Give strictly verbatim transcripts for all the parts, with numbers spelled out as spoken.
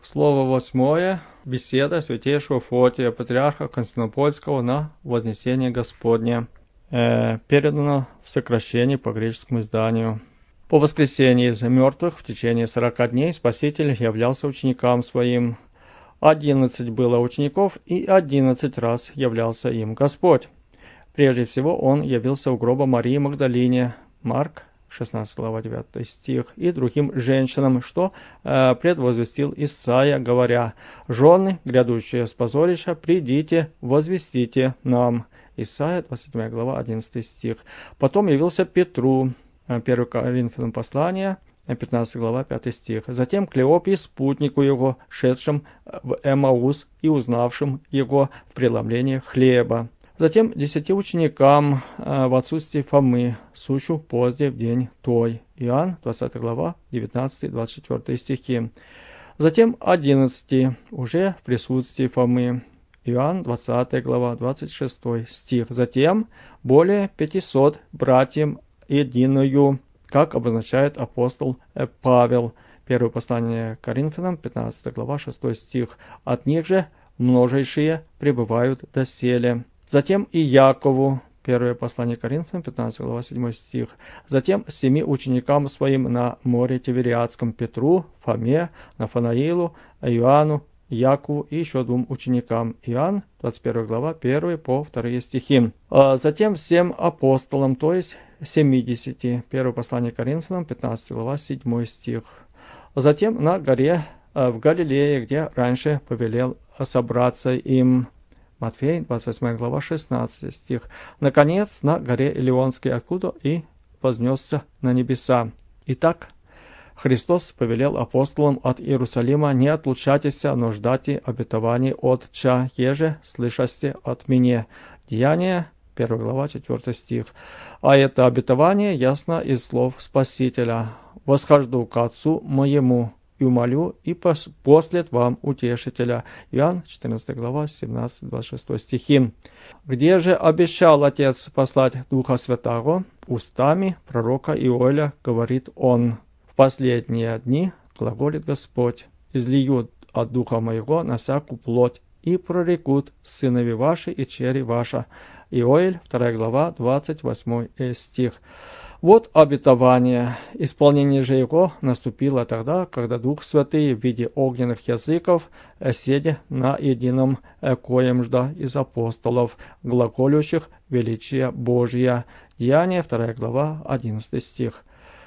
Слово восьмое. Беседа святейшего Фотия, патриарха Константинопольского, на Вознесение Господне. Э, передано в сокращении по греческому изданию. По воскресении из мертвых в течение сорока дней Спаситель являлся ученикам своим. Одиннадцать было учеников, и одиннадцать раз являлся им Господь. Прежде всего Он явился у гроба Марии Магдалине, Марк, шестнадцатая глава, девятый стих, и другим женщинам, что э, предвозвестил Исаия, говоря: «Жены, грядущие с позорища, придите, возвестите нам». Исаия, двадцать седьмая глава, одиннадцатый стих. Потом явился Петру, первое Коринфянам послание, пятнадцатая глава, пятый стих. Затем Клеопе, спутнику его, шедшим в Эмаус и узнавшим его в преломлении хлеба. Затем десяти ученикам э, в отсутствии Фомы, сущу позднее в день той. Иоанн, двадцатая глава, девятнадцатый двадцать четвёртый стихи. Затем одиннадцати, уже в присутствии Фомы. Иоанн, двадцатая глава, двадцать шестой стих. Затем более пятисот братьям единую, как обозначает апостол Павел. Первое послание Коринфянам, пятнадцатая глава, шестой стих. От них же множайшие пребывают доселе. Затем и Якову, первое послание Коринфянам, пятнадцатая глава, седьмой стих. Затем семи ученикам своим на море Тивериадском: Петру, Фоме, Нафанаилу, Иоанну, Якову и еще двум ученикам. Иоанн, двадцать первая глава, первые по вторые стихи. А затем всем апостолам, то есть семидесяти. Первое послание Коринфянам, пятнадцатая глава, седьмой стих. Затем на горе в Галилее, где раньше повелел собраться им. Матфей, двадцать восьмая глава, шестнадцатый стих. Наконец, на горе Илионской, откуда и вознесся на небеса. Итак, Христос повелел апостолам от Иерусалима: «Не отлучайтесь, но ждайте обетований Отча, еже слышасте от меня». Деяния, первая глава, четвёртый стих. А это обетование ясно из слов Спасителя: «Восхожду к Отцу моему, и умолю, и послет вам утешителя». Иоанн, четырнадцатая глава, семнадцатый двадцать шестой стихи. Где же обещал Отец послать Духа Святаго? Устами пророка Иоэля говорит он: «В последние дни, глаголит Господь, излию от Духа моего на всякую плоть, и прорекут сынови ваши и чери ваша». Иоэль, вторая глава, двадцать восьмой стих. Вот обетование. Исполнение же его наступило тогда, когда Дух Святый в виде огненных языков седя на едином коемжда из апостолов, глаголющих величие Божие. Деяния, вторая глава, одиннадцатый стих.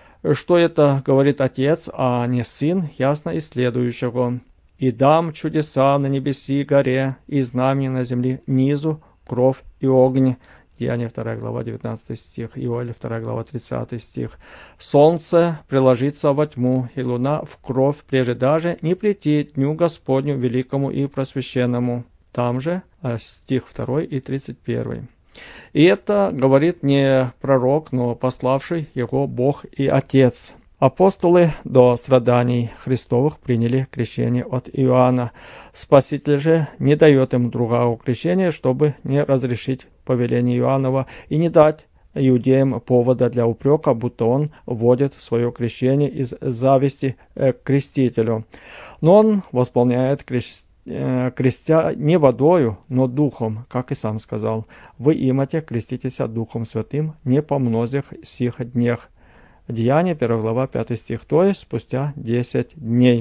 Что это говорит Отец, а не Сын, ясно из следующего: «И дам чудеса на небеси горе, и знамения на земле низу, кровь и огонь». Деяния, вторая глава, девятнадцатый стих. Иоэля, вторая глава, тридцатый стих. «Солнце приложится во тьму, и луна в кровь, прежде даже не прийти дню Господню великому и просвященному». Там же стих второй и тридцать первый. И это говорит не пророк, но пославший его Бог и Отец. Апостолы до страданий Христовых приняли крещение от Иоанна. Спаситель же не дает им другого крещения, чтобы не разрешить повеление Иоаннова и не дать иудеям повода для упрека, будто он вводит свое крещение из зависти к крестителю. Но он восполняет крещение, крестя не водою, но духом, как и сам сказал: «Вы имате креститесь Духом Святым не по многих сих днях». Деяния, первая глава, пятый стих, то есть спустя десять дней.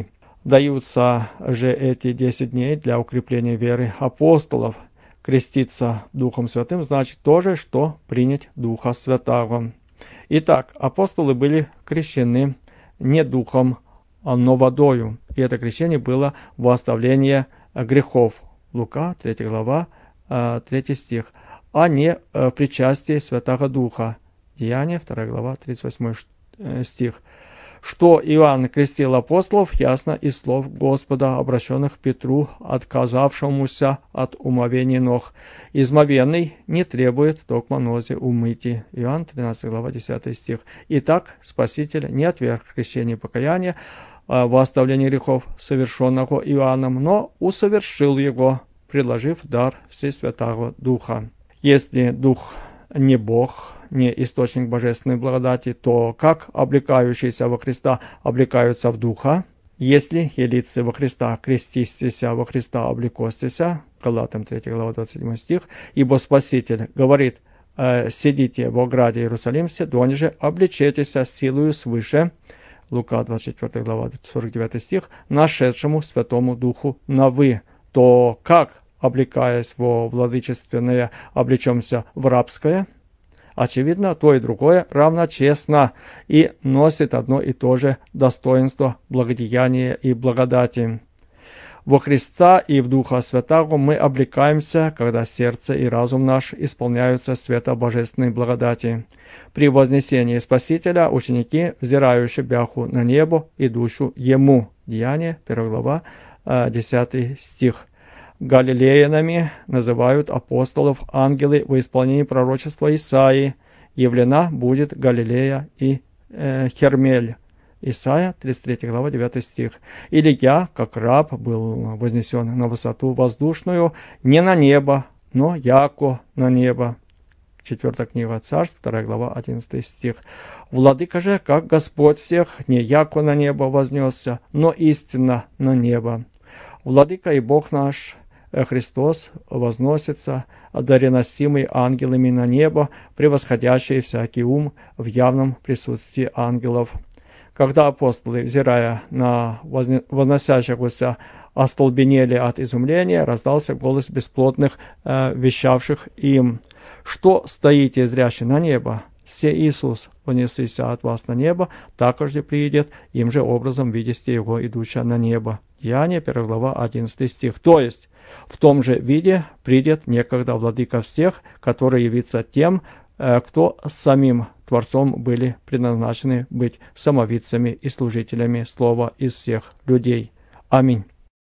Даются же эти десять дней для укрепления веры апостолов. Креститься Духом Святым значит то же, что принять Духа Святаго. Итак, апостолы были крещены не духом, но водою. И это крещение было во оставление грехов. Лука, третья глава, третий стих. А не в причастии Святаго Духа. Деяния, вторая глава, тридцать восьмой стих. Что Иоанн крестил апостолов, ясно из слов Господа, обращенных к Петру, отказавшемуся от умовений ног. Измовенный не требует токма нозе умыти. Иоанн, тринадцатая глава, десятый стих. Итак, Спаситель не отверг крещение покаяния во оставлении грехов, совершенного Иоанном, но усовершил его, предложив дар Всесвятаго Духа. Если Дух не Бог, не источник божественной благодати, то как облекающиеся во Христа облекаются в Духа? Если елицы во Христа, крестистеся во Христа, облекостеся, Галатам третья глава, двадцать седьмой стих, ибо Спаситель говорит, э, сидите в ограде Иерусалимсе, донеже облечетеся силою свыше, Лука двадцать четвёртая глава, сорок девятый стих, нашедшему Святому Духу на вы, то как, облекаясь во владычественное, облечемся в рабское? Очевидно, то и другое равночестно и носит одно и то же достоинство благодеяния и благодати. Во Христа и в Духа Святаго мы облекаемся, когда сердце и разум наш исполняются света божественной благодати. При вознесении Спасителя ученики, взирающие бяху на небо, идущую Ему. Деяние, первая глава, десятый стих. Галилеянами называют апостолов ангелы во исполнении пророчества Исаии. Явлена будет Галилея и э, Хермель. Исайя, тридцать третья глава, девятый стих. Или я, как раб, был вознесен на высоту воздушную, не на небо, но яко на небо. Четвертая книга Царств, вторая глава, одиннадцатый стих. Владыка же, как Господь всех, не яко на небо вознесся, но истинно на небо. Владыка и Бог наш, Христос, возносится, дареносимый ангелами на небо, превосходящий всякий ум в явном присутствии ангелов. Когда апостолы, взирая на возносящегося, остолбенели от изумления, раздался голос бесплотных, э, вещавших им: «Что стоите, зрящи на небо? Се Иисус, понесися от вас на небо, также приидет, им же образом видите его, идущего на небо». Деяние, первая глава, одиннадцатый стих. То есть, в том же виде придет некогда владыка всех, который явится тем, кто с самим Творцом были предназначены быть самовидцами и служителями слова из всех людей. Аминь.